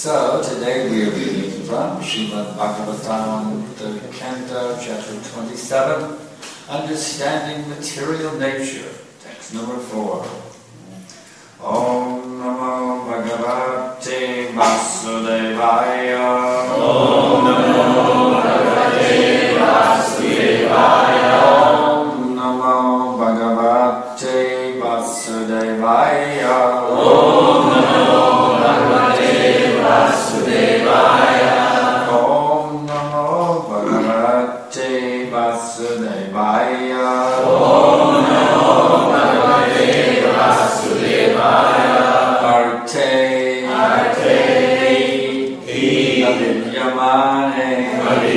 So today we are reading from Srimad Bhagavatam, the Canto, chapter 27, Understanding Material Nature, text number 4. Om Namo Bhagavate Vasudevaya. Om Namo Bhagavate Vasudevaya. Om Namo Bhagavate Vasudevaya. Om Namo Bhagavate Vasudevaya. Om Namo Bhagavate Vasudevaya. Om Namo Bhagavate Vasudevaya. Arte Avidyamane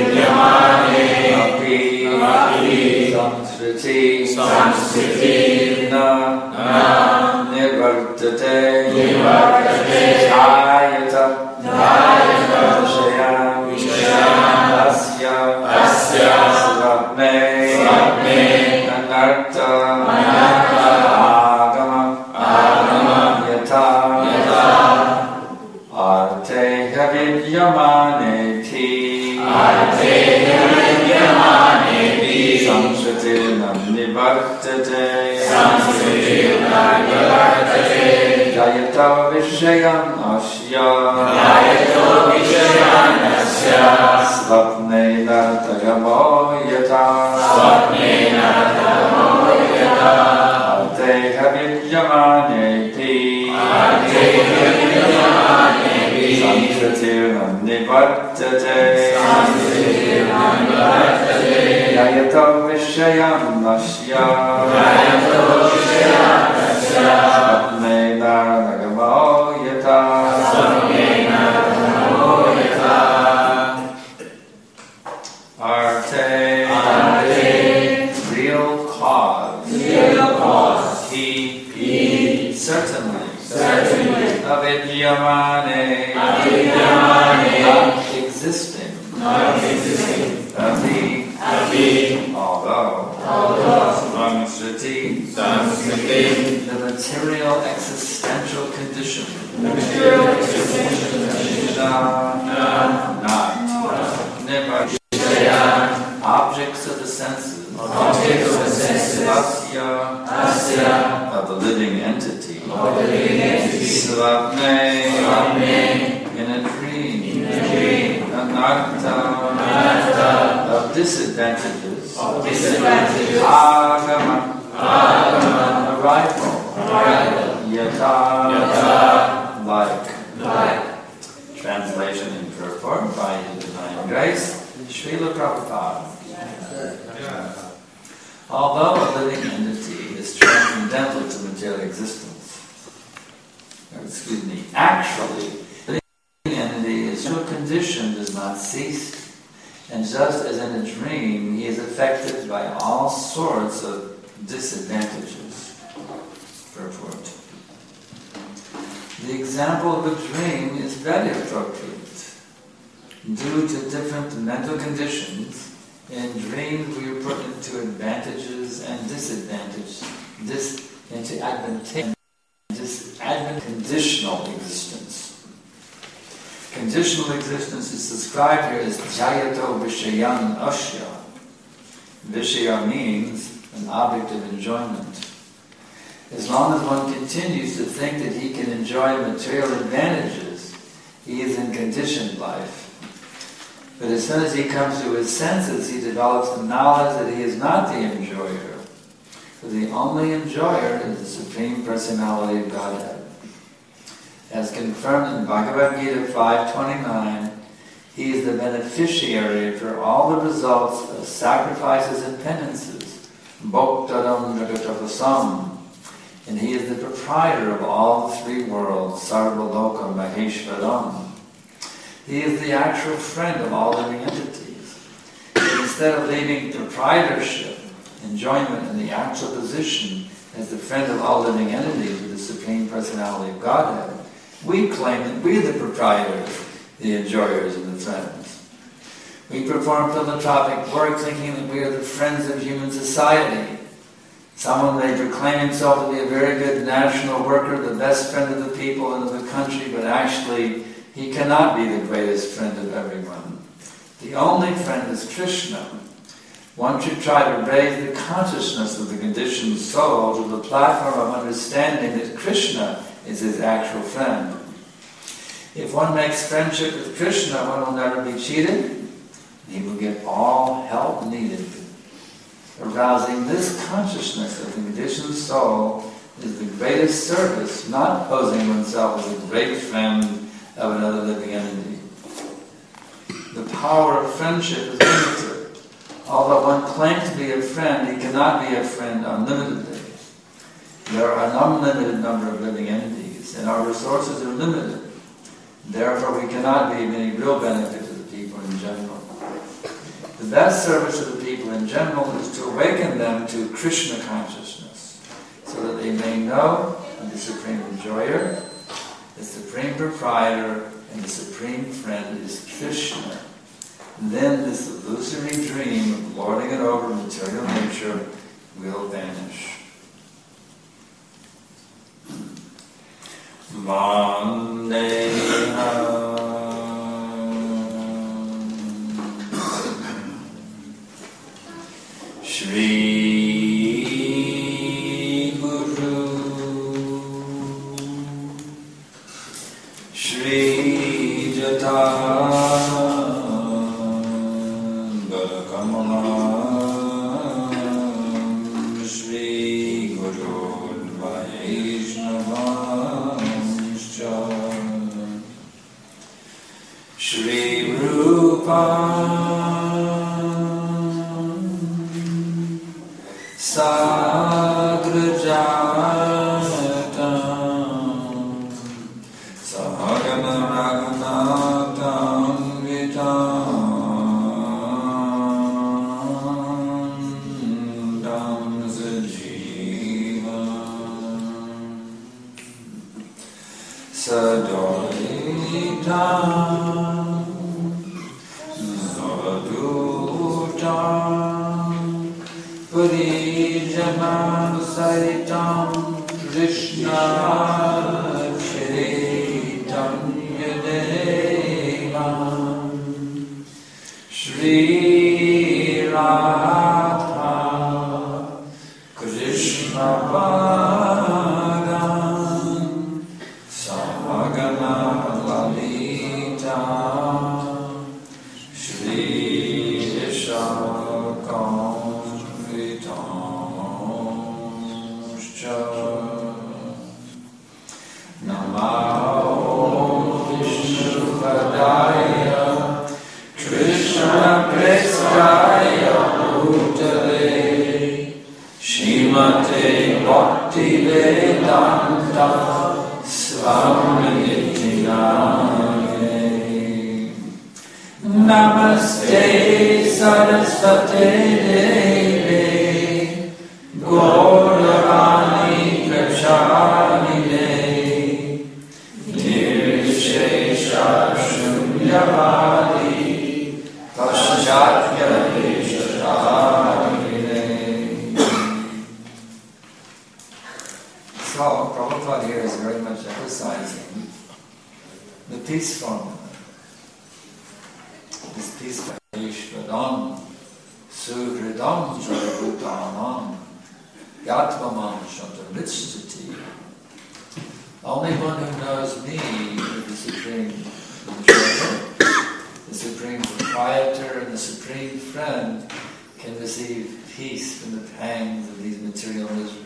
Api Samskriti Na Nivartate Jayata Vishayam Asya Svapne Anarta Agama Yata Arte Havidyamane Samsritinam Nivartate Jayata Vishayam Asya Svapne Nartagamo Yata Arte Havidyamane Samsritinam Nivartate Jayata Vishayam Asya Svapne Nartagamo Yata Arte, real cause. He, certainly. Avidyamane, not existing. Avi, although. Samskriti, the material existential condition. Not. Objects of the senses. Asya, of the living entity. Svapne, in a dream. Anarta, of disadvantages. Agama, arrival. Yata, like. Translation and purport by His Divine Grace, Srila Prabhupada. Although a living entity is transcendental to material existence, actually, the living entity is so conditioned does not cease, and just as in a dream, he is affected by all sorts of disadvantages. Purport. The example of a dream is very appropriate. Due to different mental conditions, in dreams we are put into advantages and disadvantages, into conditional existence. Conditional existence is described here as Jayato Vishayam Asya. Vishaya means an object of enjoyment. As long as one continues to think that he can enjoy material advantages, he is in conditioned life. But as soon as he comes to his senses, he develops the knowledge that he is not the enjoyer. For the only enjoyer is the Supreme Personality of Godhead. As confirmed in Bhagavad Gita 5.29, he is the beneficiary for all the results of sacrifices and penances. Bhoktaram Jagatapasam. And he is the proprietor of all the three worlds, Sarvaloka Maheshwaram. He is the actual friend of all living entities. Instead of leaving proprietorship, enjoyment, in the actual position as the friend of all living entities with the Supreme Personality of Godhead, we claim that we are the proprietors, the enjoyers, and the friends. We perform philanthropic work thinking that we are the friends of human society. Someone may proclaim himself to be a very good national worker, the best friend of the people and of the country, but actually he cannot be the greatest friend of everyone. The only friend is Krishna. One should try to raise the consciousness of the conditioned soul to the platform of understanding that Krishna is his actual friend. If one makes friendship with Krishna, one will never be cheated. He will get all help needed. Arousing this consciousness of the conditioned soul is the greatest service, not posing oneself as a great friend of another living entity. The power of friendship is limited. Although one claims to be a friend, he cannot be a friend unlimitedly. There are an unlimited number of living entities, and our resources are limited. Therefore, we cannot be of any real benefit to the people in general. The best service to the people in general is to awaken them to Krishna consciousness, so that they may know the Supreme Enjoyer, the Supreme Proprietor, and the Supreme Friend is Krishna. And then this illusory dream of lording it over material nature will vanish. Vandeham Shri Guru Shri Jata Shri Guru Vaishnavamscha Shri Rupa Sagrajatam Sahagana Raghunatam Vitam Sajivam Sadoritam Savadutam Purijaman Saitam Krishna Chaitanya Devam Shri Radha Krishna Bhagavan Samagana Lalita Shri Vishakam Vitamscha Namo Vishnu Padaya Krishna Prestaya Bhutale Shrimate Bhakti Vedanta Swami Name Namaste Saraswate Devi Gauravani Pracharine Nirvishesha Shunyavadi Paschatya Vishacharine. So, Prabhupada here is very much emphasizing the peace formula. This peace by Ishvadam, Suhridam Jarabutanam, Yatmamam Shantamritstati. Only one who knows me, the Supreme Enjoyer, the Supreme Proprietor, and the Supreme Friend, can receive peace from the pangs of these material miseries.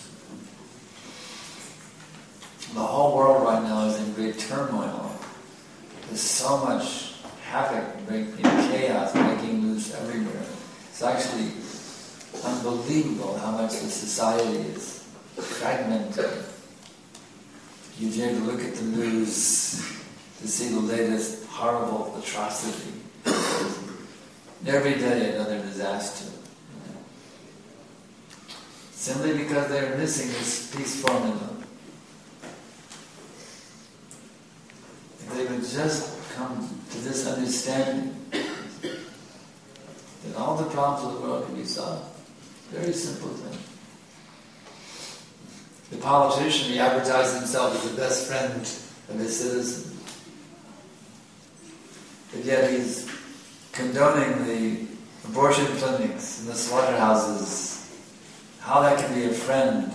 The whole world right now is in great turmoil. There's so much havoc, chaos breaking loose everywhere. It's actually unbelievable how much the society is fragmented. You dare to look at the news to see the latest horrible atrocity. Every day another disaster. Simply because they're missing this peace formula. If they would just come to this understanding that all the problems of the world can be solved. Very simple thing. The politician, he advertised himself as the best friend of his citizens. but yet he's condoning the abortion clinics and the slaughterhouses. How that can be a friend.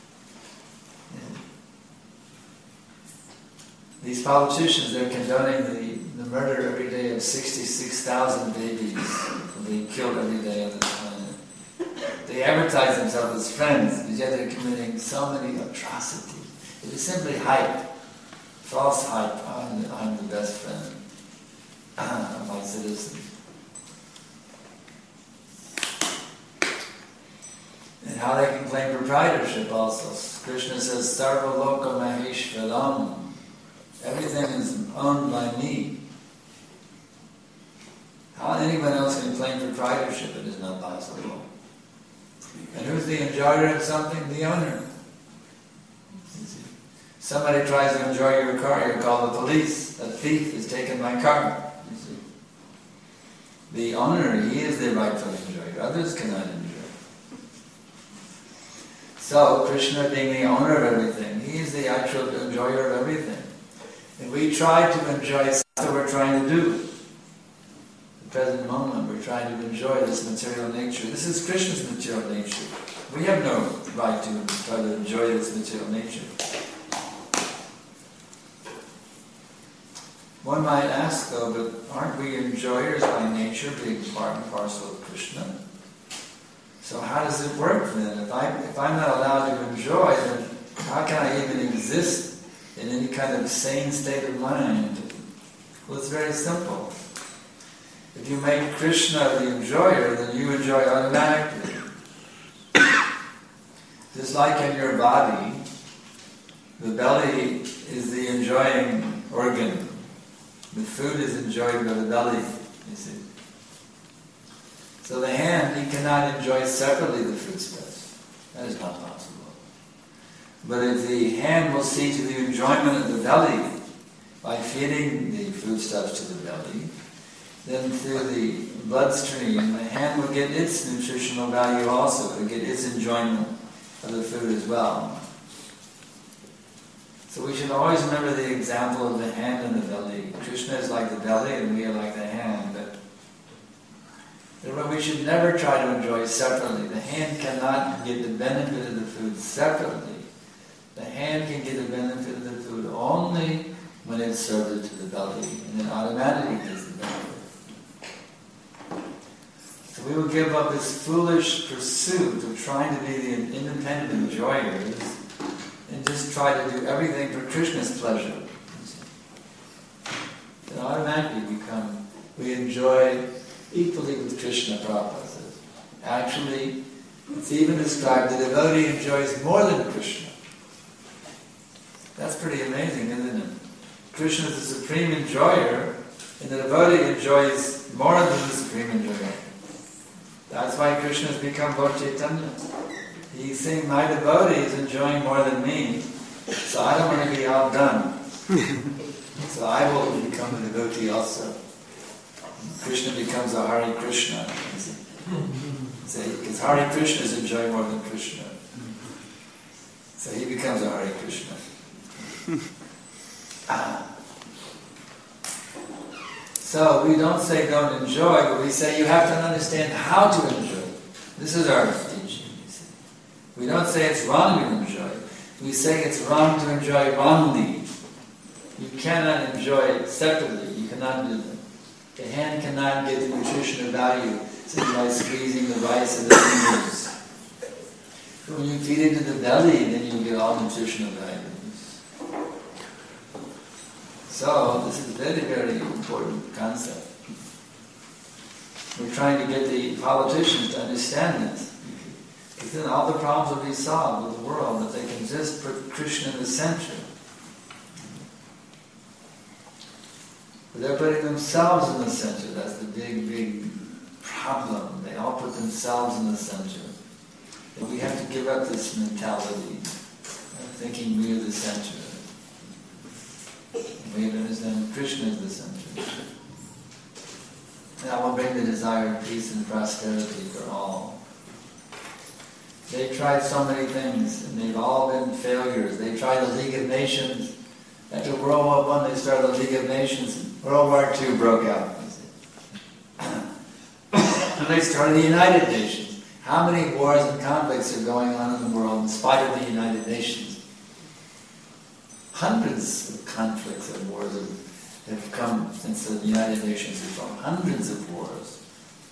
These politicians, they're condoning the murder every day of 66,000 babies being killed every day on this planet. They advertise themselves as friends, but yet they're committing so many atrocities. It is simply hype, false hype. I'm the best friend of my citizens. And how they can claim proprietorship also. Krishna says, Sarva Loka Maheshwaram. Everything is owned by me. How anyone else can claim proprietorship? It is not possible. And who's the enjoyer of something? The owner. Somebody tries to enjoy your car, you call the police. A thief has taken my car. You see. The owner, he is the rightful enjoyer. Others cannot enjoy. So, Krishna being the owner of everything, he is the actual enjoyer of everything. And we try to enjoy, that's what we're trying to do. The present moment, we're trying to enjoy this material nature. This is Krishna's material nature. We have no right to try to enjoy this material nature. One might ask though, but aren't we enjoyers by nature, being part and parcel of Krishna? So how does it work then? If I'm not allowed to enjoy, then how can I even exist in any kind of sane state of mind? Well, it's very simple. If you make Krishna the enjoyer, then you enjoy automatically. Just like in your body, the belly is the enjoying organ. The food is enjoyed by the belly, you see. So the hand, he cannot enjoy separately the foodstuffs. That is not possible. But if the hand will see to the enjoyment of the belly by feeding the foodstuffs to the belly, then through the bloodstream, the hand will get its nutritional value also. It will get its enjoyment of the food as well. So we should always remember the example of the hand and the belly. Krishna is like the belly and we are like the hand. But we should never try to enjoy separately. The hand cannot get the benefit of the food separately. The hand can get the benefit of the food only when it's served to the belly, and then automatically gets the benefit. So we will give up this foolish pursuit of trying to be the independent enjoyers and just try to do everything for Krishna's pleasure. Then automatically we enjoy equally with Krishna. Prabhupada says. Actually, it's even described the devotee enjoys more than Krishna. That's pretty amazing, isn't it? Krishna is the supreme enjoyer, and the devotee enjoys more than the supreme enjoyer. That's why Krishna has become Lord Chaitanya. He's saying, my devotee is enjoying more than me, so I don't want to be outdone. So I will become a devotee also. Krishna becomes a Hare Krishna. Because Hare Krishna is enjoying more than Krishna. So he becomes a Hare Krishna. So we don't say don't enjoy, but we say you have to understand how to enjoy. This is our teaching. We don't say it's wrong to enjoy. We say it's wrong to enjoy wrongly. You cannot enjoy it separately. You cannot do that. The hand cannot get the nutritional value simply by squeezing the rice and the fingers. When you feed into the belly, then you get all nutritional values. So, this is a very, very important concept. We're trying to get the politicians to understand this. Because then all the problems will be solved with the world, if they can just put Krishna in the center. But they're putting themselves in the center. That's the big, big problem. They all put themselves in the center. And we have to give up this mentality of thinking we are the center. We have to understand Krishna is the center. And that will bring the desired peace and prosperity for all. They tried so many things, and they've all been failures. They tried the League of Nations. After World War I, they started the League of Nations. World War II broke out. They started the United Nations. How many wars and conflicts are going on in the world in spite of the United Nations? Hundreds of conflicts and wars have come since the United Nations was formed. Hundreds of wars.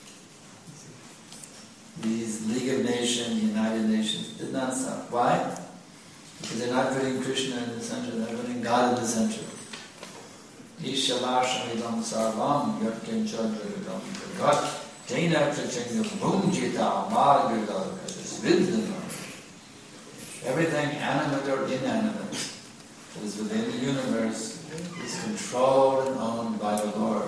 These League of Nations, United Nations did not stop. Why? Because they're not putting Krishna in the center, they're putting God in the center. Ishalashamidam sarvam yatkin chadradam jagat tena prachanga bhunjita margada svidana. Everything animate or inanimate that is within the universe is controlled and owned by the Lord.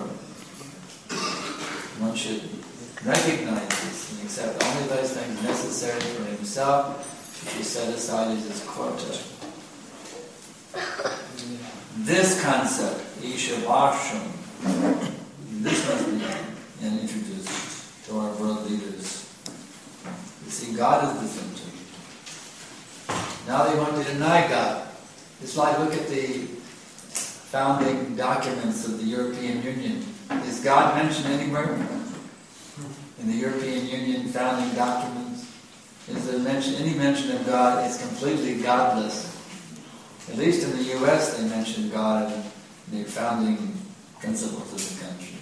One should recognize this and accept only those things necessary for himself, which is set aside as his quota. This concept, Ishavasham, this must be introduced to our world leaders. You see, God is the center. Now they want to deny God. It's like, look at the founding documents of the European Union. Is God mentioned anywhere? In the European Union founding documents? Is there any mention of God? It's completely godless. At least in the U.S. they mention God in the founding principles of the country.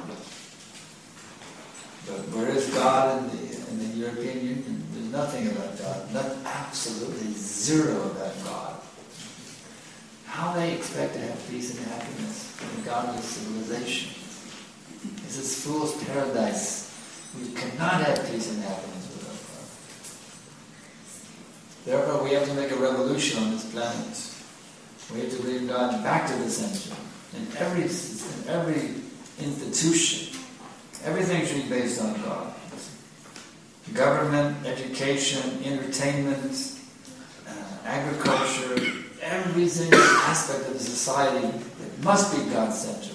But where is God in the European Union? There's nothing about God. Absolutely zero about God. How they expect to have peace and happiness in a godless civilization? This is fool's paradise. We cannot have peace and happiness without God. Therefore, we have to make a revolution on this planet. We have to bring God back to the center. In every institution, everything should be based on God. Government, education, entertainment, agriculture, every single aspect of the society, it must be God-centered.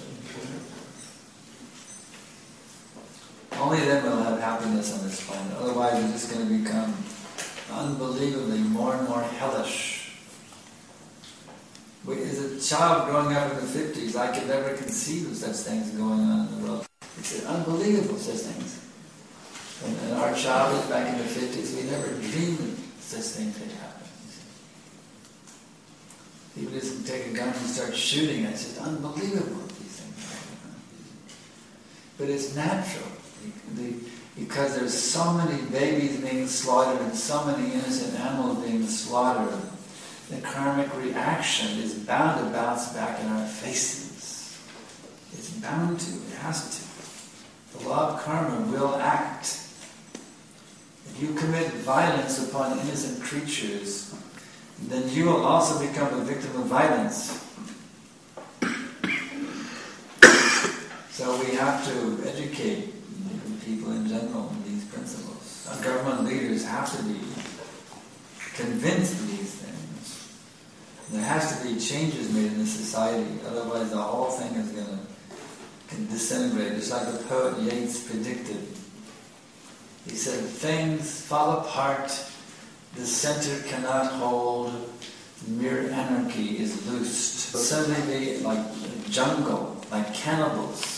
Only then we'll have happiness on this planet. Otherwise, we're just going to become unbelievably more and more hellish. As a child growing up in the 50s, I could never conceive of such things going on in the world. It's unbelievable, such things. In our childhood back in the 50s, we never dreamed of such things could happen. People just take a gun and start shooting. It's just unbelievable, these things happen. But it's natural. Because there's so many babies being slaughtered and so many innocent animals being slaughtered, the karmic reaction is bound to bounce back in our faces. It's bound to. It has to. The law of karma will act. If you commit violence upon innocent creatures, then you will also become a victim of violence. So we have to educate people in general in these principles. Our government leaders have to be convinced of these things. There has to be changes made in the society, otherwise the whole thing is going to disintegrate. Just like the poet Yeats predicted. He said, things fall apart, the center cannot hold, mere anarchy is loosed. Suddenly be like a jungle, like cannibals.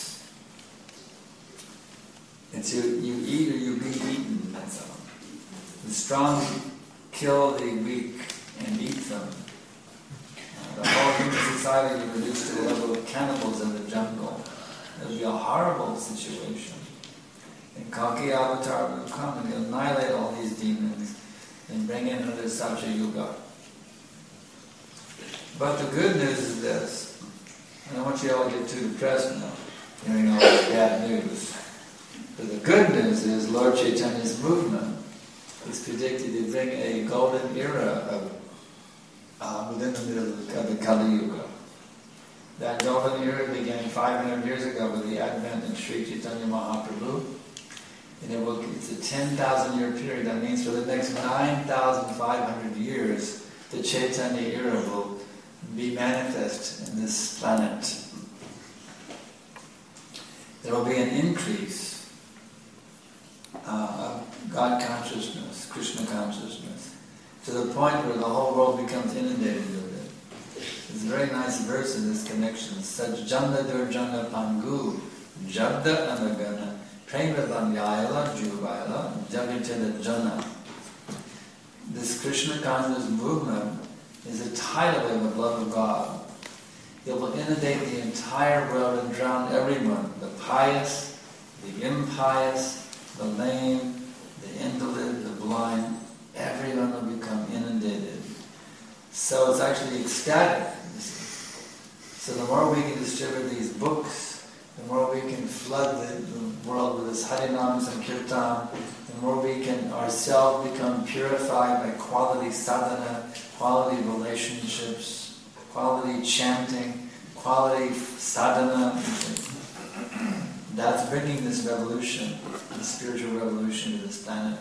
It's you eat or you be eaten, that's all. The strong kill the weak and eat them. The whole human society will be reduced to the level of cannibals in the jungle. It will be a horrible situation. And Kalki Avatar will come and annihilate all these demons and bring in another Satya Yuga. But the good news is this. I don't want you all to get too depressed now, hearing all this bad news. But the good news is Lord Chaitanya's movement is predicted to bring a golden era within the middle of the Kali Yuga. That golden era began 500 years ago with the advent of Sri Chaitanya Mahaprabhu. And it's a 10,000 year period. That means for the next 9,500 years, the Chaitanya era will be manifest in this planet. There will be an increase of God consciousness, Krishna consciousness, to the point where the whole world becomes inundated with it. There's a very nice verse in this connection. Sajjana durjana pangu, jabda anagana, prema banyayala juvaila, jagatila jana. This Krishna consciousness movement is a tidal wave of love of God. It will inundate the entire world and drown everyone, the pious, the impious, the lame, the invalid, the blind. Everyone will become inundated. So it's actually ecstatic. So the more we can distribute these books, the more we can flood the world with this Harinam Sankirtan, the more we can ourselves become purified by quality sadhana, quality relationships, quality chanting, quality sadhana. That's bringing this revolution, the spiritual revolution to this planet.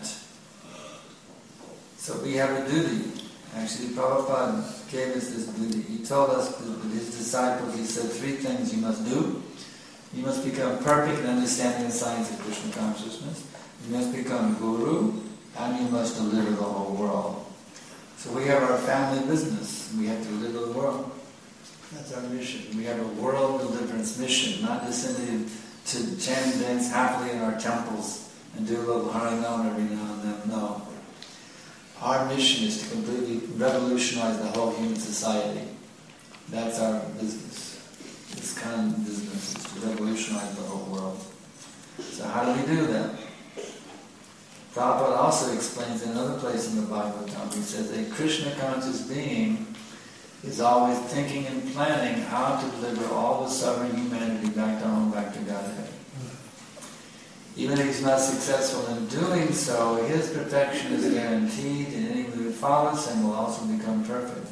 So we have a duty. Actually, Prabhupada gave us this duty. He told us that his disciples, he said 3 things you must do. You must become perfect in understanding the science of Krishna consciousness. You must become guru, and you must deliver the whole world. So we have our family business. We have to deliver the world. That's our mission. We have a world deliverance mission, not just simply to chant and dance happily in our temples and do a little Harinam every now and then. No. Our mission is to completely revolutionize the whole human society. That's our business. This kind of business is to revolutionize the whole world. So how do we do that? Prabhupada also explains in another place in the Bhagavatam, he says a Krishna conscious being is always thinking and planning how to deliver all the suffering humanity back to home, back to Godhead. Even if he's not successful in doing so, his perfection is guaranteed, and anyone who follows him will also become perfect.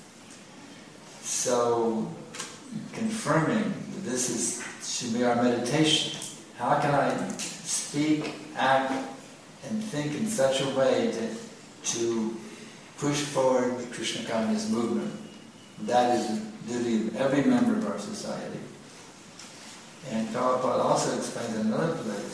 So, confirming that this should be our meditation. How can I speak, act, and think in such a way to push forward the Krishna consciousness movement? That is the duty of every member of our society. And Prabhupada also explains in another place.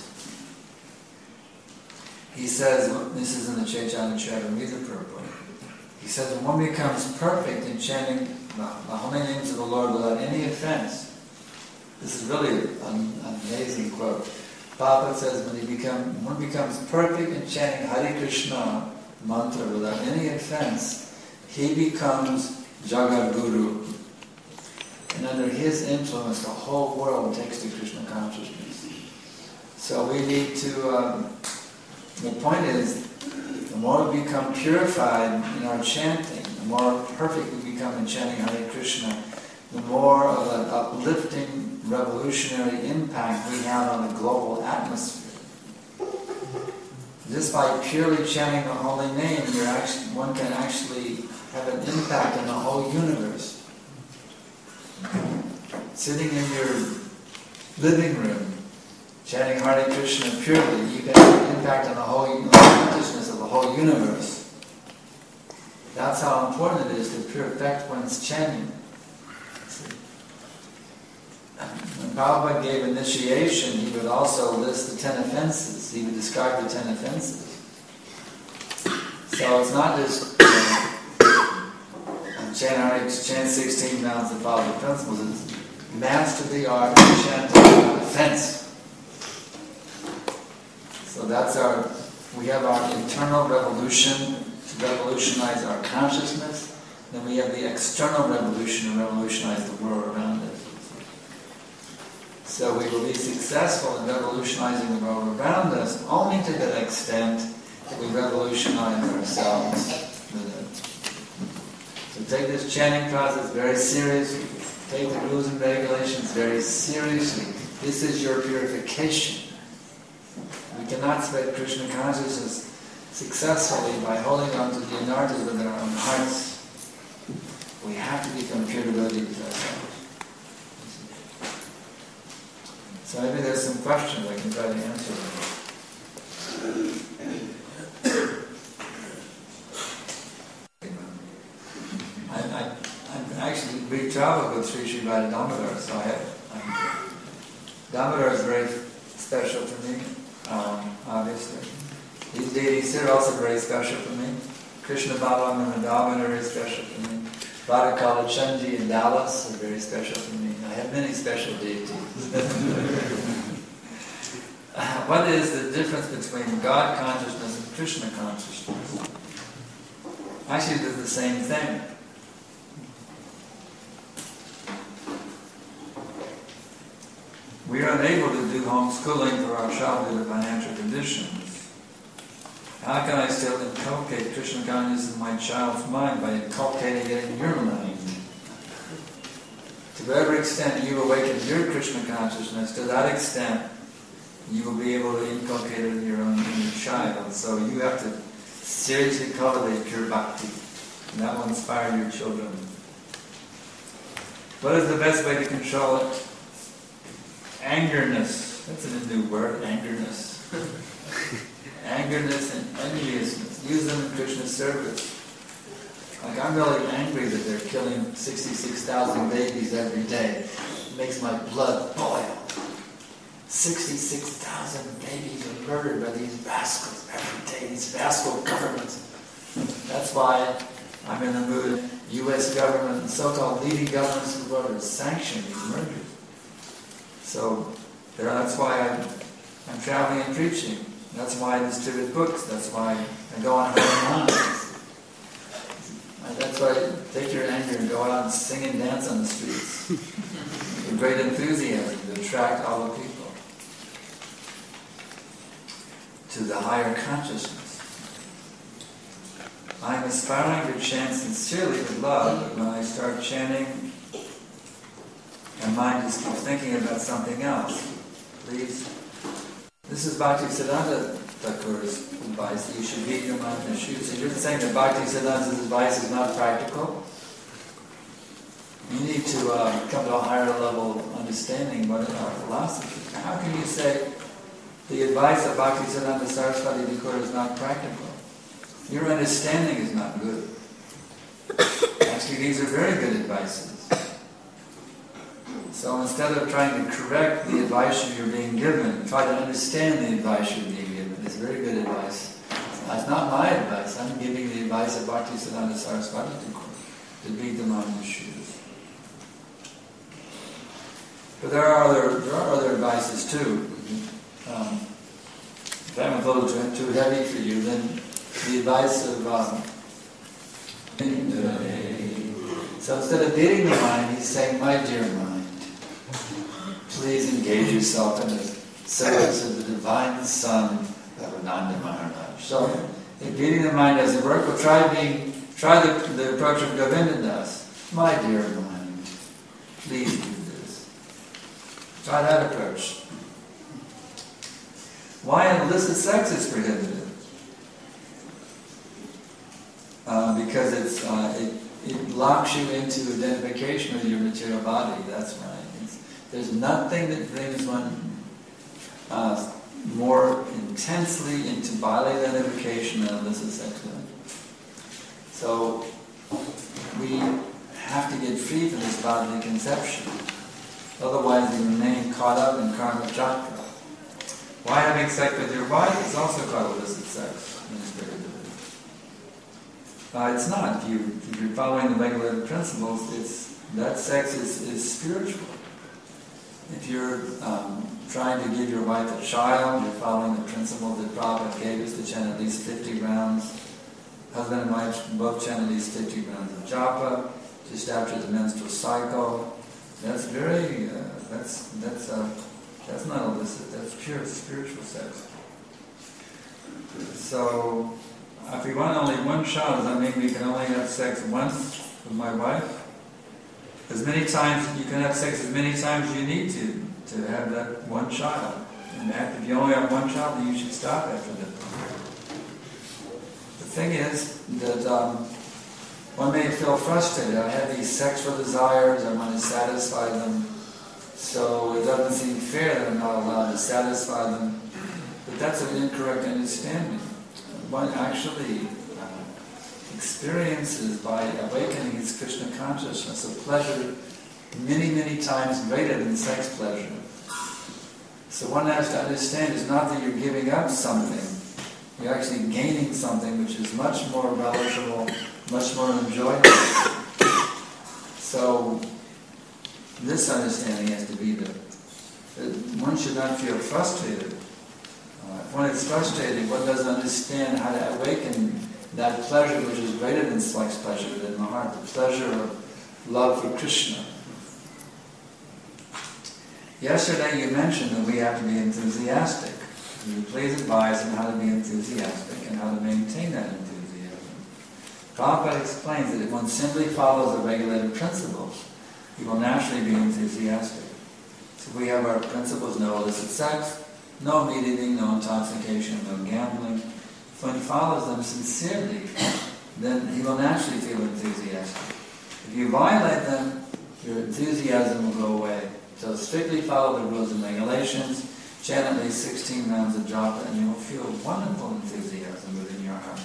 He says, this is in the Chaitanya Charitamrita purport, he says, when one becomes perfect in chanting the holy names of the Lord without any offense, this is really an amazing quote. Prabhupada says, when one becomes perfect in chanting Hare Krishna mantra without any offense, he becomes Jagat Guru. And under his influence, the whole world takes to Krishna consciousness. So we need to, the point is, the more we become purified in our chanting, the more perfect we become in chanting Hare Krishna, the more of an uplifting, revolutionary impact we have on the global atmosphere. Just by purely chanting the holy name, one can actually have an impact on the whole universe. Sitting in your living room, chanting Hare Krishna purely, you can have an impact on the whole consciousness of the whole universe. That's how important it is to perfect one's chanting. When Prabhupada gave initiation, he would also list the 10 offenses. He would describe the 10 offenses. So it's not just chant 16 rounds to follow the principles. It's master the art of chanting without offense. So we have our internal revolution to revolutionize our consciousness. Then we have the external revolution to revolutionize the world around us. So we will be successful in revolutionizing the world around us only to the extent that we revolutionize ourselves with it. So take this chanting process very seriously. Take the rules and regulations very seriously. This is your purification. We cannot spread Krishna consciousness successfully by holding on to the anarthas within our own hearts. We have to become pure devotees ourselves. So maybe there's some questions I can try to answer we traveled with Sri Srimati Damodar, so Damodar is very special to me, obviously. These deities are also very special for me. Krishna Balaram and Damodar is special for me. Radha Kalachandji in Dallas are very special to me. I have many special deities. What is the difference between God consciousness and Krishna consciousness? Actually, they're the same thing. We are unable to do homeschooling for our child due to financial conditions. How can I still inculcate Krishna consciousness in my child's mind by inculcating it in your mind? To whatever extent you awaken your Krishna consciousness, to that extent you will be able to inculcate it in your own inner child. So you have to seriously cultivate pure bhakti, and that will inspire your children. What is the best way to control it? Angerness. That's a new word, angerness. Angerness and enviousness. Use them in Krishna's service. Like, I'm really angry that they're killing 66,000 babies every day. It makes my blood boil. 66,000 babies are murdered by these rascals every day, these rascal governments. That's why I'm in the mood. U.S. government and so-called leading governments in the world are sanctioning these murders. So that's why I'm traveling and preaching. That's why I distribute books. That's why I go on Harinas. That's why take your anger and go out and sing and dance on the streets with great enthusiasm to attract all the people to the higher consciousness. I'm aspiring to chant sincerely with love, but when I start chanting, my mind just keeps thinking about something else. Please. This is Bhaktisiddhanta Thakur's advice, that you should beat your mind in the shoes. So you're saying that Bhaktisiddhanta's advice is not practical? You need to come to a higher level of understanding what is our philosophy. How can you say the advice of Bhaktisiddhanta Saraswati Thakur is not practical? Your understanding is not good. Actually, these are very good advices. So instead of trying to correct the advice you're being given, try to understand the advice you're being given. It's very good advice. It's not my advice. I'm giving the advice of Bhaktisiddhanta Saraswati Thakur to beat them on your shoes. But there are other advices too. If that was a little too heavy for you, then the advice of so instead of beating the mind, he's saying, my dear mind, please engage yourself in the service of the divine son of Ananda Maharaj. So, if beating the mind doesn't work, well, try the approach of Govinda Das. My dear mind, please do this. Try that approach. Why illicit sex is prohibited? Because it locks you into identification with your material body. That's right. There's nothing that brings one more intensely into bodily identification than illicit sex. So we have to get free from this bodily conception. Otherwise we remain caught up in karma chakra. Why having sex with your wife is also called illicit sex in spirit. It's not. If you're following the regulative principles, that sex is spiritual. If you're trying to give your wife a child, you're following the principle that Prabhupada gave us to chant at least 50 rounds. Husband and wife both chant at least 50 rounds of japa just after the menstrual cycle. That's very that's not illicit. That's pure spiritual sex. So, if we want only one child, does that mean we can only have sex once with my wife? As many times, you can have sex as many times as you need to have that one child. And if you only have one child, then you should stop after that. The thing is that one may feel frustrated. I have these sexual desires, I want to satisfy them, so it doesn't seem fair that I'm not allowed to satisfy them. But that's an incorrect understanding. One actually experiences, by awakening his Krishna consciousness, a pleasure many, many times greater than sex pleasure. So one has to understand it's not that you're giving up something, you're actually gaining something which is much more relishable, much more enjoyable. So this understanding has to be that one should not feel frustrated. If one is frustrated, one doesn't understand how to awaken that pleasure which is greater than sex pleasure within the heart, the pleasure of love for Krishna. Yesterday you mentioned that we have to be enthusiastic. Will you please advise on how to be enthusiastic and how to maintain that enthusiasm? Prabhupada explains that if one simply follows the regulated principles, he will naturally be enthusiastic. So we have our principles: no illicit sex, no meat eating, no intoxication, no gambling. If one follows them sincerely, then he will naturally feel enthusiastic. If you violate them, your enthusiasm will go away. So strictly follow the rules and regulations, chant at least 16 rounds of japa, and you will feel wonderful enthusiasm within your heart.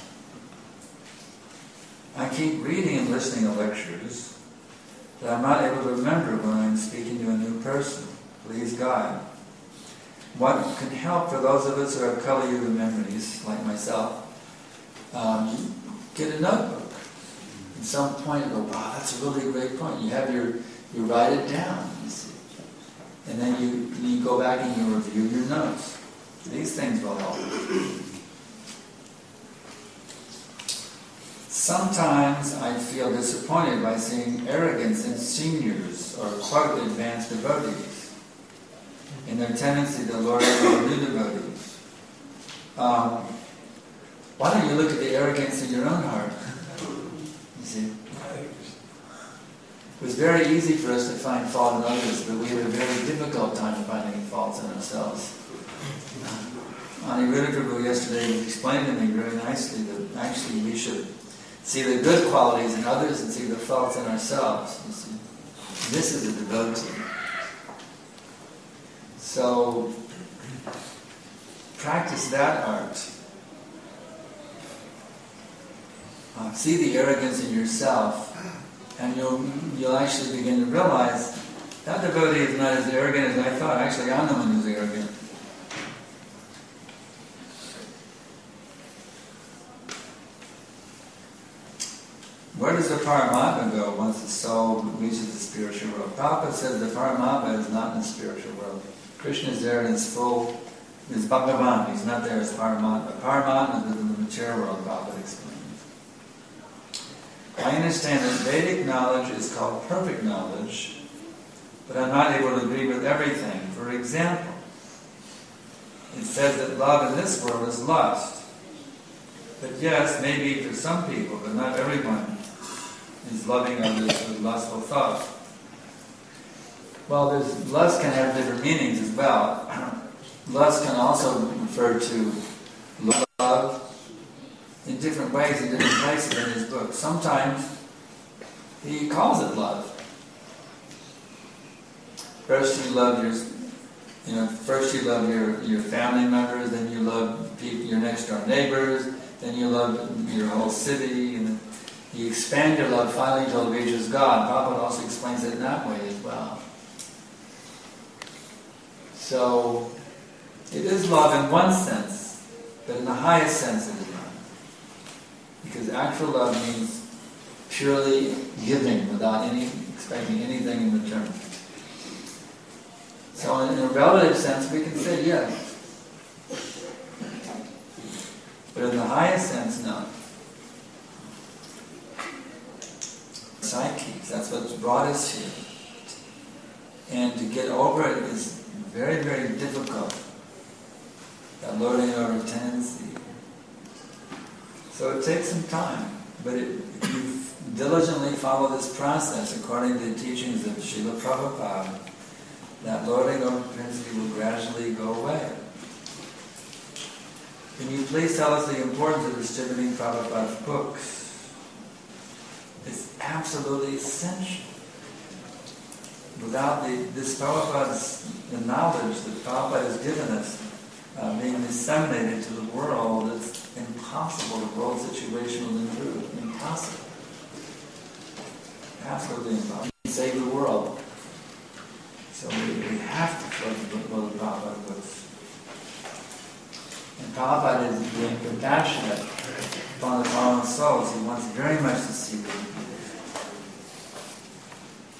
I keep reading and listening to lectures, but I'm not able to remember when I'm speaking to a new person. Please God. What can help for those of us who have Kali Yuga memories, like myself, get a notebook. At some point you go, wow, that's a really great point. You write it down, you see. And then you go back and you review your notes. These things will help. Sometimes I feel disappointed by seeing arrogance in seniors or quite advanced devotees, in their tendency to lord over new devotees. Why don't you look at the arrogance in your own heart? You see? It was very easy for us to find fault in others, but we had a very difficult time finding faults in ourselves. Aniruddha Prabhu yesterday explained to me very nicely that actually we should see the good qualities in others and see the faults in ourselves. You see? This is a devotee. So, practice that art. See the arrogance in yourself, and you'll actually begin to realize that devotee is not as arrogant as I thought. Actually, I'm the one who's arrogant. Where does the Paramatma go once the soul reaches the spiritual world? Prabhupada says the Paramatma is not in the spiritual world. Krishna is there in his full, is Bhagavan. He's not there as Paramatma. Paramatma is in the material world, Prabhupada explains. I understand that Vedic knowledge is called perfect knowledge, but I'm not able to agree with everything. For example, it says that love in this world is lust. But yes, maybe for some people, but not everyone is loving others with lustful thoughts. Well, lust can have different meanings as well. Lust can also refer to love in different ways, in different places in his book. Sometimes he calls it love. First you love your family members, then you love your next door neighbors, then you love your whole city, and you expand your love finally until it reaches God. Prabhupada also explains it in that way as well. So, it is love in one sense, but in the highest sense it is not. Because actual love means purely giving without expecting anything in return. So in a relative sense we can say yes. But in the highest sense, no. Psyches, that's what's brought us here. And to get over it is very, very difficult. That lording over tendency. So it takes some time. But if you diligently follow this process according to the teachings of Srila Prabhupada, that lording over propensity will gradually go away. Can you please tell us the importance of distributing Prabhupada's books? It's absolutely essential. Without this Prabhupada's knowledge that Prabhupada has given us being disseminated to the world, it's impossible. The world situation will improve. Impossible. Absolutely impossible. Save the world. So we have to flow the Prabhupada books. And Prabhupada is being compassionate upon the fallen souls. He wants very much to see them.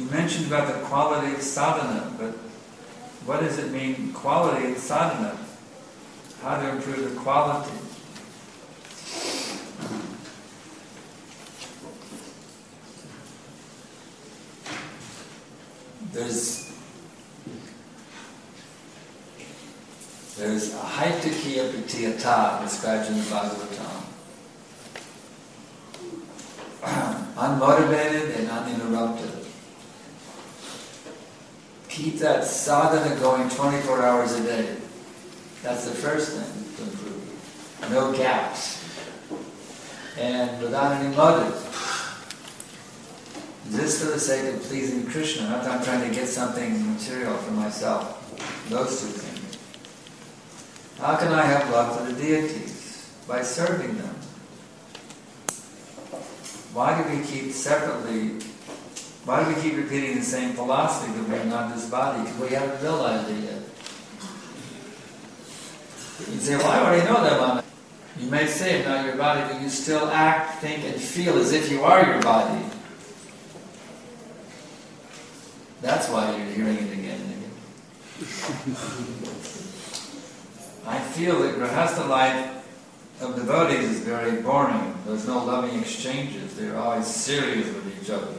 You mentioned about the quality of sadhana, but what does it mean, quality of sadhana? How to improve the quality? There's a haitakiya pratiyata described in the Bhagavatam. Unmotivated and uninterrupted. Keep that sadhana going 24 hours a day. That's the first thing to improve. No gaps. And without any motive. Just for the sake of pleasing Krishna, not that I'm trying to get something material for myself. Those two things. How can I have love for the deities? By serving them. Why do we keep repeating the same philosophy that we're not this body? Because we haven't realized it yet. You say, well, I already know that, Mama. You may say I'm not your body, but you still act, think, and feel as if you are your body. That's why you're hearing it again and again. I feel that Grihastha life of devotees is very boring. There's no loving exchanges. They're always serious with each other.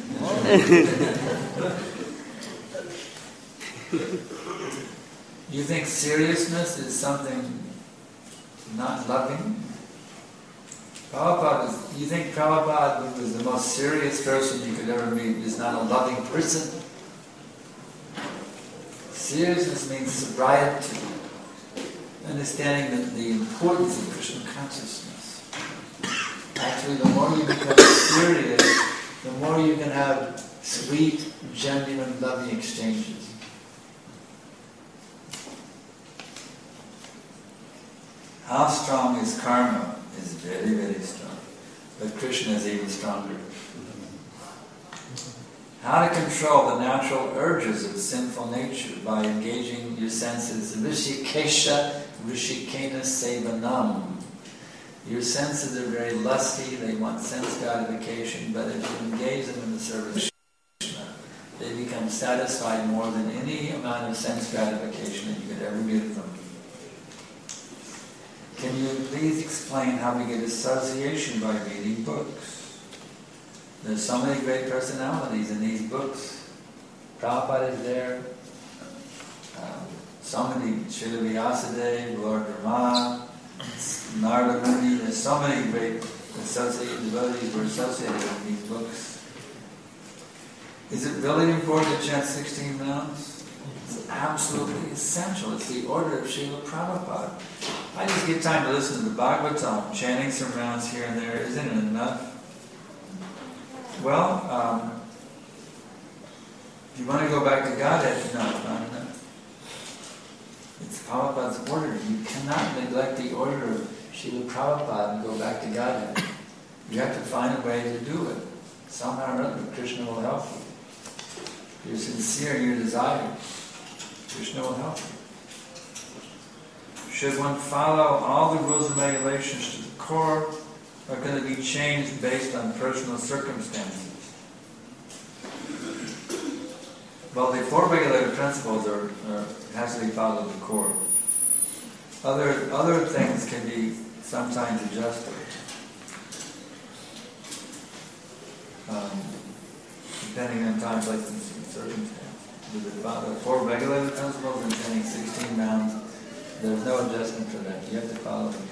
You think seriousness is something not loving? You think Prabhupada, who was the most serious person you could ever meet, is not a loving person? Seriousness means sobriety, understanding the importance of Krishna consciousness. Actually, the more you become serious, the more you can have sweet, genuine, loving exchanges. How strong is karma? Is very, very strong. But Krishna is even stronger. How to control the natural urges of sinful nature by engaging your senses. Rishikesha Rishikena Sevanam. Your senses are very lusty, they want sense gratification, but if you engage them in the service of Krishna, they become satisfied more than any amount of sense gratification that you could ever give them. Can you please explain how we get association by reading books? There's so many great personalities in these books. Prabhupada is there. So many, Srila Vyasadeva, Lord Brahma, Narada Muni. There's so many great devotees who are associated with these books. Is it really important to chant 16 rounds? It's absolutely essential. It's the order of Srila Prabhupada. I just get time to listen to the Bhagavatam, chanting some rounds here and there. Isn't it enough? Well, if you want to go back to Godhead, no, it's not enough. It's Prabhupada's order. You cannot neglect the order of Srila Prabhupada and go back to Godhead. You have to find a way to do it. Somehow or other, Krishna will help you. If you're sincere in your desire, Krishna will help you. Should one follow all the rules and regulations to the core, or can it be changed based on personal circumstances? Well, the four regulative principles has to be followed to the core. Other things can be sometimes adjusted, depending on time, place, and circumstance. With the four regulative principles and chanting 16 rounds, there's no adjustment for that. You have to follow them.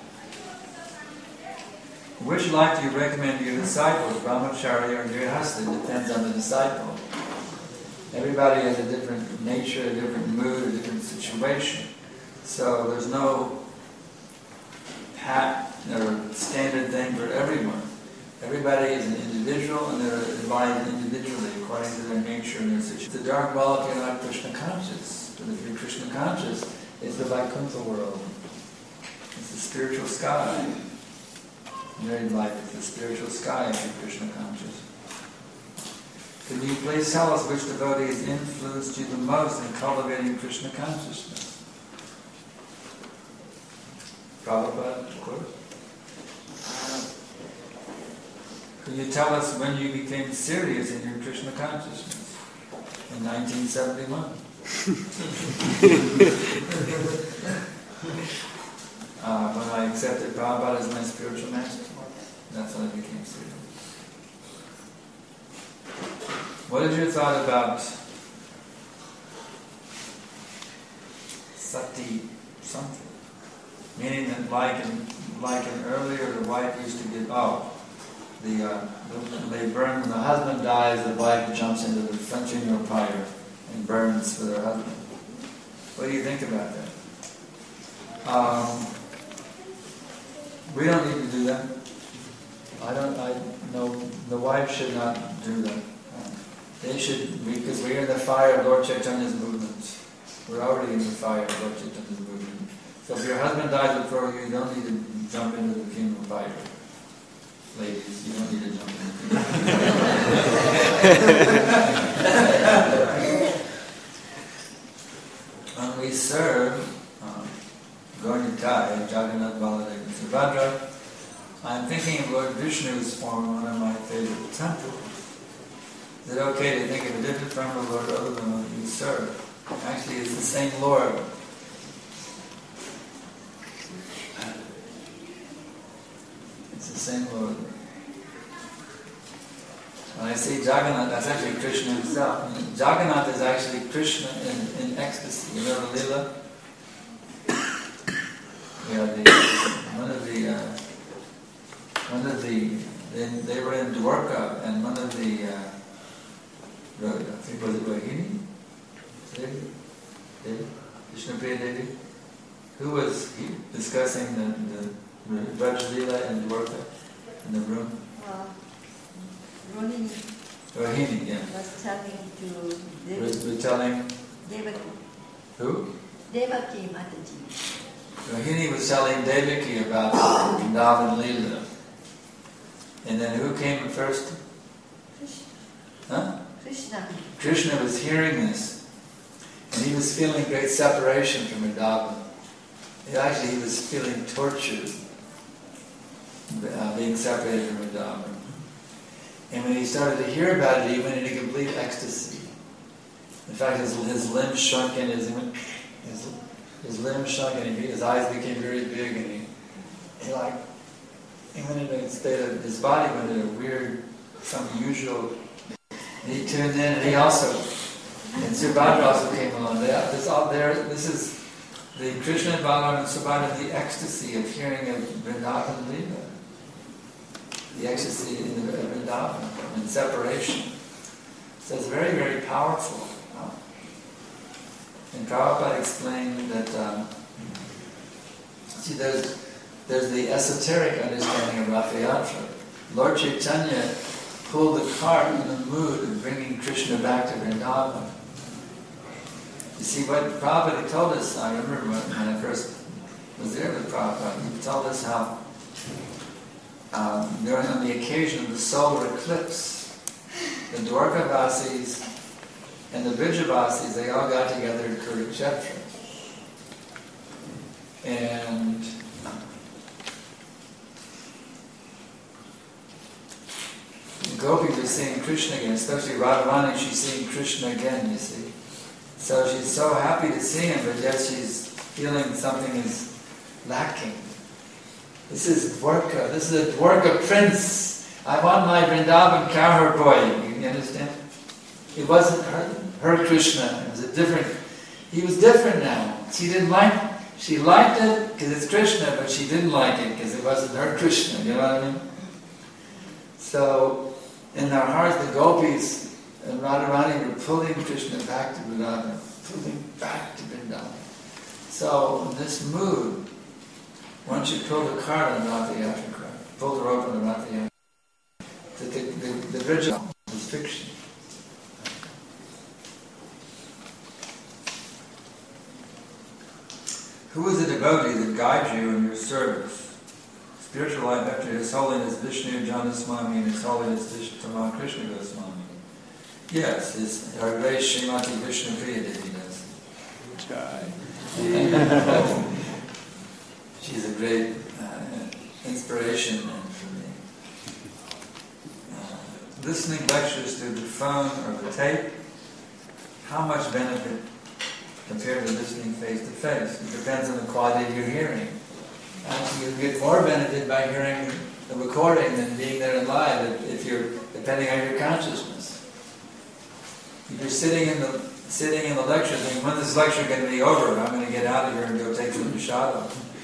Which life do you recommend to your disciples, brahmacharya or grihastha? It depends on the disciple. Everybody has a different nature, a different mood, a different situation. So there's no pat or standard thing for everyone. Everybody is an individual, and they're divided individually according to their nature and their situation. The dark world, if you're not Krishna conscious. But if you're Krishna conscious, it's the Vaikuntha world. It's the spiritual sky. Married life is the spiritual sky if you're Krishna conscious. Can you please tell us which devotee has influenced you the most in cultivating Krishna consciousness? Prabhupada, of course. Can you tell us when you became serious in your Krishna consciousness? In 1971. When I accepted Prabhupada as my spiritual master. That's when I became serious. What is your thought about sati something? Meaning that like in earlier, the wife used to get they burn when the husband dies, the wife jumps into the front funeral pyre and burns for their husband. What do you think about that? We don't need to do that. I know the wife should not do that. They should, because we're in the fire of Lord Chaitanya's movement. We're already in the fire of Lord Chaitanya's movement. So if your husband dies before you, you don't need to jump into the funeral pyre. Ladies, you don't need to jump in the funeral pyre. When we serve Gaurnitai, Jagannath, Baladeva, and Subhadra, I'm thinking of Lord Vishnu's form, one of my favorite temples. Is it okay to think of a different form of Lord other than what you serve? Actually, it's the same Lord. It's the same Lord. When I say Jagannath, that's actually Krishna himself. Jagannath is actually Krishna in ecstasy. You know the Leela? They were in Dwarka, and one of the I think was it Rohini? Devi? Vishnupriya Devi? Who was discussing the Braj Leela in Dwarka in the room? Rohini, yeah. Was telling to We're telling Devaki. who? Devaki Mataji. Rohini was telling Devaki about Vrindavan Leela. And then who came first? Krishna. Huh? Krishna. Krishna was hearing this, and he was feeling great separation from Vrindavan. Actually, he was feeling tortured, being separated from Vrindavan. And when he started to hear about it, he went into complete ecstasy. In fact, his limbs shrunk in, his limbs shrunk, and his eyes became very big, and he went into a state of, his body went into a weird, some unusual. And he tuned in, and he also, and Subhadra also came along. This is the Krishna and Balaram and Subhadra, the ecstasy of hearing of Vrindavan Leela. The ecstasy in the Vrindavan, in separation. So it's very, very powerful. And Prabhupada explained that, there's the esoteric understanding of Rath Yatra. Lord Chaitanya pulled the cart in the mood of bringing Krishna back to Vrindavan. You see, what Prabhupada told us, I remember when I first was there with Prabhupada, he told us how during on the occasion of the solar eclipse, the Dwarkavasis and the Vrijavasis, they all got together in Kurukshetra. And the gopis are seeing Krishna again, especially Radharani, she's seeing Krishna again, you see. So she's so happy to see him, but yet she's feeling something is lacking. This is Dwarka. This is a Dwarka prince. I want my Vrindavan cowherd boy. You understand? It wasn't her Krishna. It was a different. He was different now. She liked it because it's Krishna, but she didn't like it because it wasn't her Krishna. You know what I mean? So, in their hearts, the gopis and Radharani were pulling Krishna back to Vrindavan, pulling back to Vrindavan. So, in this mood, once you pull the cart on the Rath Yatra, pull the rope on the Rath Yatra, the Vrijja is fiction. Who is the devotee that guides you in your service? Spiritual life after His Holiness Vishnu Janaswami and His Holiness Tamal Krishna Goswami. Yes, our great Srimati Vishnupriya Devi does. She's a great inspiration for me. listening lectures through the phone or the tape, how much benefit compared to listening face to face? It depends on the quality of your hearing. Actually, you get more benefit by hearing the recording than being there in live, if you're depending on your consciousness. If you're sitting in the lecture thinking, when is this lecture going to be over? I'm going to get out of here and go take some prasada.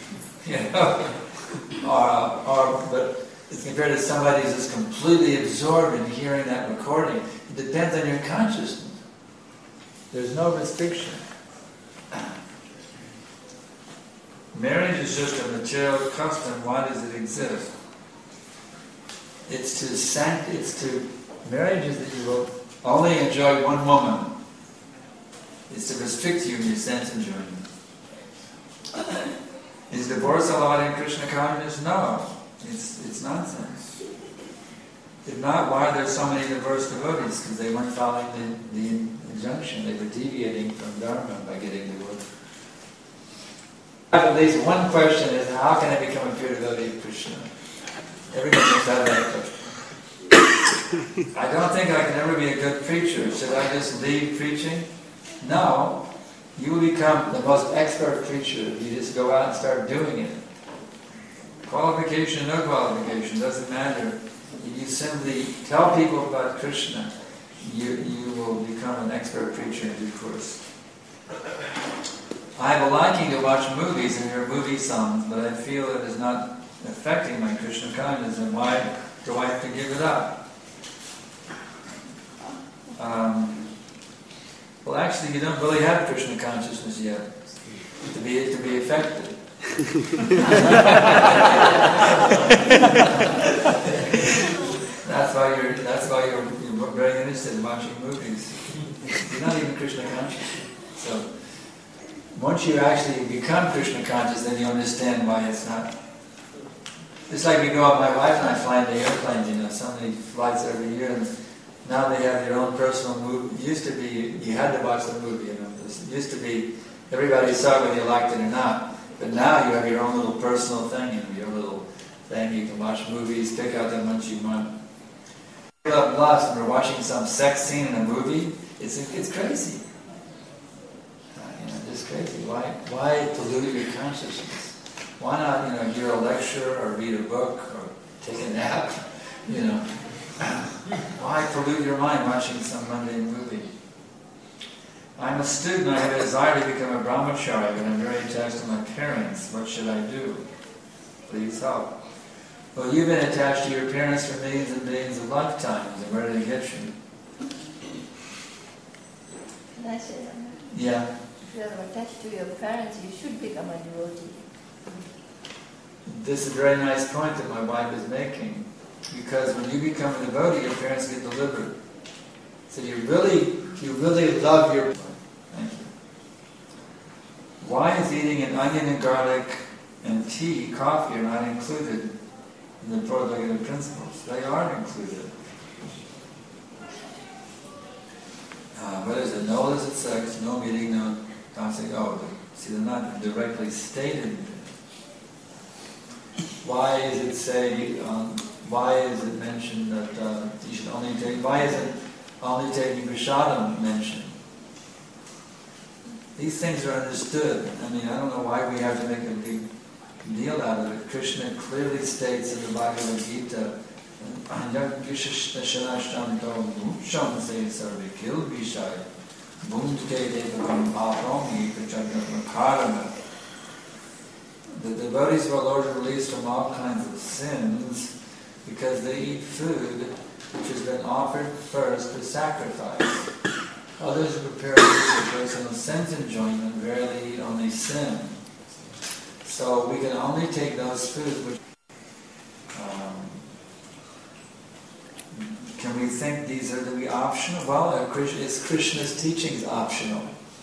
But it's compared to somebody who's just completely absorbed in hearing that recording. It depends on your consciousness. There's no restriction. Marriage is just a material custom. Why does it exist? Marriage is that you will only enjoy one woman. It's to restrict you in your sense enjoyment. Is divorce allowed in Krishna consciousness? No. It's nonsense. If not, why are there so many divorced devotees? Because they weren't following the injunction. They were deviating from Dharma by getting divorced. At least one question is, how can I become a pure devotee of Krishna? Everybody must have that question. I don't think I can ever be a good preacher. Should I just leave preaching? No. You will become the most expert preacher if you just go out and start doing it. Qualification, no qualification, doesn't matter. If you simply tell people about Krishna, you will become an expert preacher in due course. I have a liking to watch movies and hear movie songs, but I feel it is not affecting my Krishna consciousness, and why do I have to give it up? Well, actually, you don't really have Krishna consciousness yet to be affected. That's why you're very interested in watching movies. You're not even Krishna conscious. So once you actually become Krishna conscious, then you understand why it's not. It's like we go out, my wife and I fly in the airplanes, so many flights every year, and now they have their own personal movie. It used to be, you had to watch the movie, It used to be, everybody saw whether you liked it or not. But now you have your own little personal thing, your little thing. You can watch movies, pick out the ones you want. Lust, and we're watching some sex scene in a movie, it's crazy. Just crazy. Why pollute your consciousness? Why not, hear a lecture or read a book or take a nap? Why pollute your mind watching some mundane movie? I'm a student. I have a desire to become a brahmachari, but I'm very attached to my parents. What should I do? Please help. Well, you've been attached to your parents for millions and millions of lifetimes, and where did they get you? Can I say that? Yeah. If you are attached to your parents, you should become a devotee. This is a very nice point that my wife is making. Because when you become a devotee, your parents get delivered. So you really love your... Thank you. Why is eating an onion and garlic and tea, coffee are not included in the four-legged principles? They are included. What is it? No illicit sex, no meeting, no dancing. See, they're not directly stated. Why is it mentioned that you should only take? Why is it only taking prasadam mentioned? These things are understood. I don't know why we have to make a big deal out of it. Krishna clearly states in the Bhagavad Gita, the devotees of our Lord are released from all kinds of sins because they eat food which has been offered first for sacrifice. Others who prepare food for personal sense enjoyment rarely eat only sin. So we can only take those foods which... can we think these are to be optional? Well, is Krishna's teachings optional?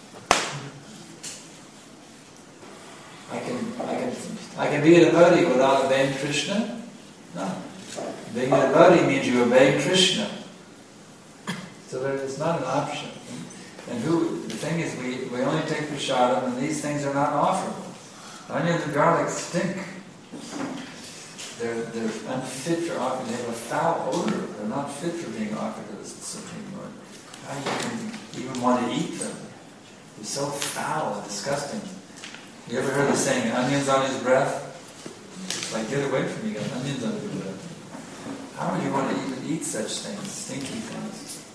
I can be a devotee without obeying Krishna? No. Being a devotee means you obey Krishna. So it's not an option. And the thing is, we only take prasadam, and these things are not offerable. Onions and garlic stink. they're unfit for offering. They have a foul odor. They're not fit for being offered to the Supreme Lord. How you can even want to eat them? They're so foul and disgusting. You ever heard the saying, onions on his breath? It's like, get away from me, you got onions on your breath. How would you want to even eat such things, stinky things?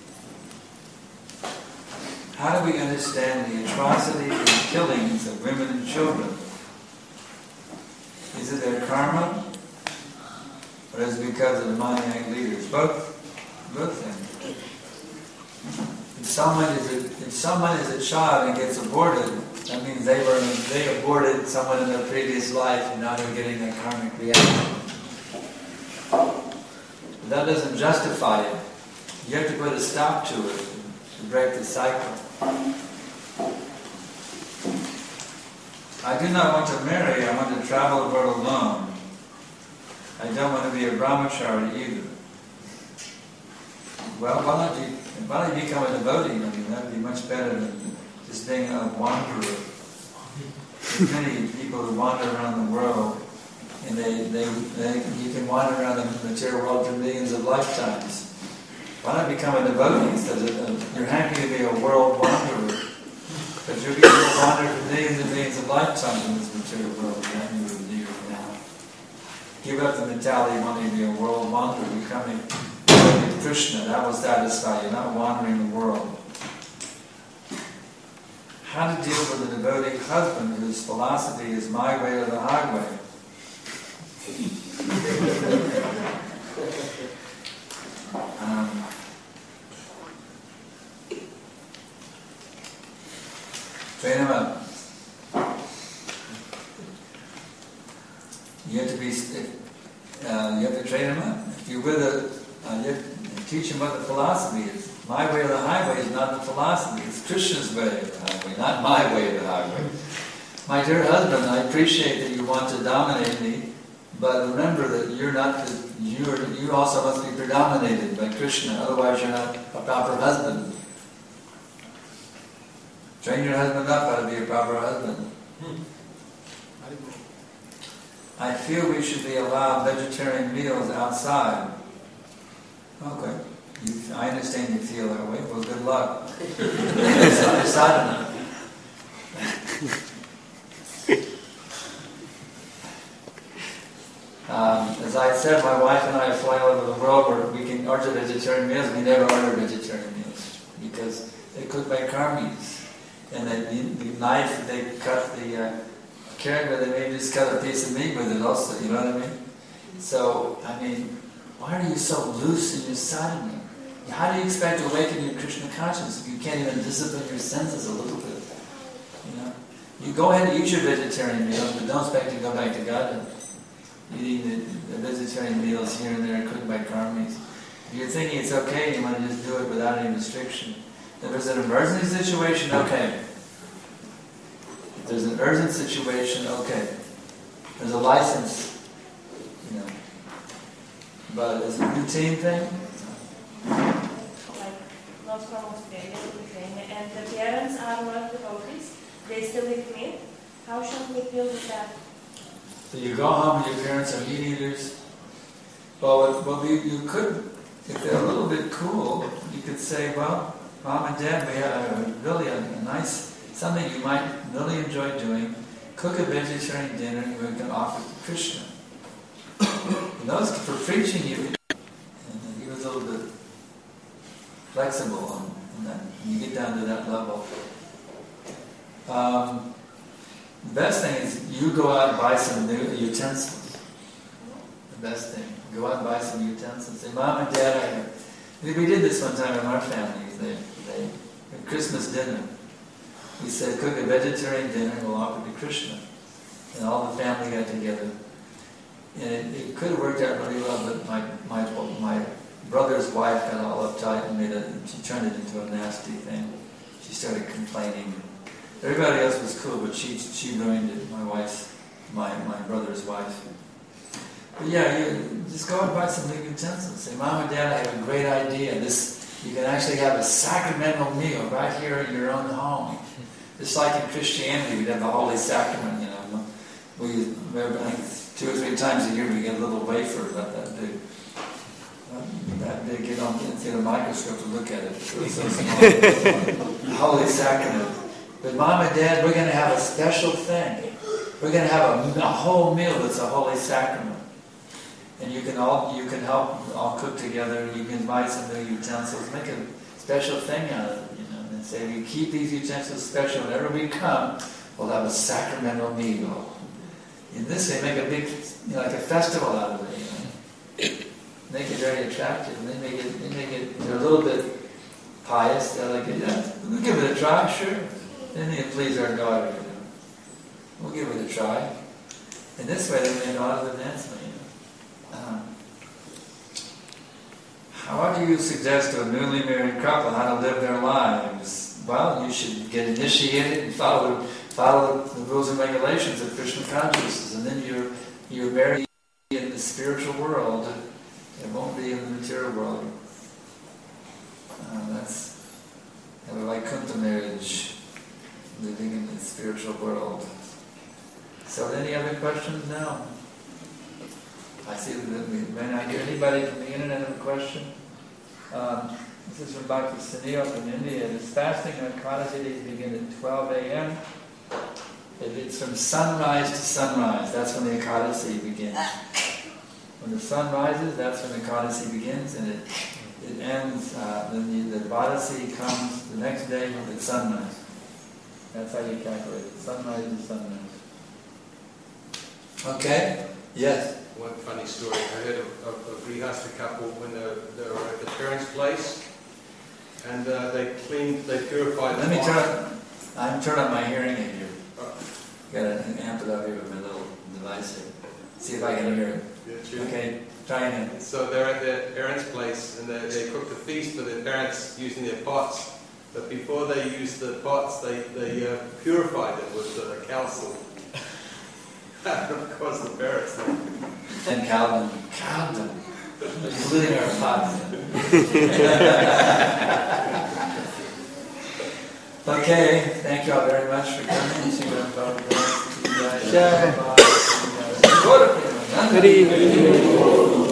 How do we understand the atrocities and killings of women and children? Is it their karma? Or is it because of the maniac leaders? Both things. If someone is a child and gets aborted, that means they aborted someone in their previous life and now they're getting a karmic reaction. But that doesn't justify it. You have to put a stop to it to break the cycle. I do not want to marry, I want to travel the world alone. I don't want to be a brahmachari either. Well, why don't you become a devotee? I mean, that would be much better than just being a wanderer. There's many people who wander around the world, and you can wander around the material world for millions of lifetimes. Why not become a devotee instead of you're happy to be a world wanderer? But you're going to wander for millions and millions of lifetimes in this material world, and you would do now. Give up the mentality of wanting to be a world wanderer, becoming Krishna. That will satisfy you, not wandering the world. How to deal with a devotee husband whose philosophy is my way or the highway. Train him up. You have to train him up. If you're with you have to teach him what the philosophy is. My way or the highway is not the philosophy. It's Krishna's way or the highway, not my way or the highway. My dear husband, I appreciate that you want to dominate me, but remember that you also must be predominated by Krishna, otherwise you're not a proper husband. Train your husband up how to be a proper husband. I feel we should be allowed vegetarian meals outside. Okay. I understand you feel that way. Well, good luck. It's sadhana. As I said, my wife and I fly all over the world where we can order vegetarian meals. We never order vegetarian meals because they're cooked by karmis. And the knife, they cut the carrot, but they may just cut a piece of meat with it also, you know what I mean? So, I mean, why are you so loose in your sadhana? How do you expect to awaken your Krishna consciousness if you can't even discipline your senses a little bit? You know, you go ahead and eat your vegetarian meals, but don't expect to go back to Godhead. Eating the vegetarian meals here and there cooked by karmis. If you're thinking it's okay, you want to just do it without any restriction. If there's an emergency situation, okay. If there's an urgent situation, okay. There's a license, you know. But as a routine thing, like not from Australia, and the parents are not devotees, they still eat meat. How should we deal with that? so you go home and your parents are meat eaters. Well, you could, if they're a little bit cool, you could say, well, Mom and Dad, we have really a nice, something you might really enjoy doing. Cook a vegetarian dinner and we're going to offer it to Krishna. And those, for preaching, he was a little bit flexible on that. When you get down to that level. The best thing is you go out and buy some new utensils. The best thing. Go out and buy some utensils. Say, Mom and Dad, we did this one time in our family. At Christmas dinner, we said, cook a vegetarian dinner and we'll offer it to Krishna. And all the family got together. And it could have worked out really well, but my brother's wife got all uptight and she turned it into a nasty thing. She started complaining. Everybody else was cool, but she ruined it. My brother's wife. But yeah, you just go and buy some new utensils. Say, Mom and Dad, I have a great idea. You can actually have a sacramental meal right here in your own home. Just like in Christianity, we'd have the Holy Sacrament, you know. 2 or 3 times a year we get a little wafer about that big. Get on into the microscope to look at it. It's so small. Holy Sacrament. But Mom and Dad, we're going to have a special thing. We're going to have a whole meal that's a Holy Sacrament. And you can help all cook together. You can buy some new utensils. Make a special thing out of it, and say we keep these utensils special. Whenever we come, we'll have a sacramental meal. In this way, make a big, like a festival out of it. Make it very attractive. And they're a little bit pious. They're like, yeah, we'll give it a try, sure. Then they please our daughter. We'll give it a try. In this way, they may honor the advancement. How do you suggest to a newly married couple how to live their lives? Well, you should get initiated and follow the rules and regulations of Krishna consciousness, and then you're married in the spiritual world. It won't be in the material world. That's a Vaikuntha marriage, living in the spiritual world. So, any other questions now? I see that we may not hear anybody from the internet have a question. This is from Bhakti Sunil from India. Does fasting on Ekadasi days begin at 12 a.m.? If it's from sunrise to sunrise, that's when the Ekadasi begins. When the sun rises, that's when the Ekadasi begins, and it ends. Then the Dvadasi comes the next day with sunrise. That's how you calculate it. Sunrise to sunrise. Okay? Yes? One funny story. I heard of a Grihastha couple when they were at the parents' place, and they purified the I'm turning on my hearing aid here. Got an amp it up here with my little device here. See if I can hear it. Yeah, okay, try again. So they're at their parents' place, and they cooked a feast for their parents using their pots. But before they used the pots, they purified it with calcium. Of course, the parents. And Calvin, including our pots. Okay, thank you all very much for coming. See you guys. Good evening.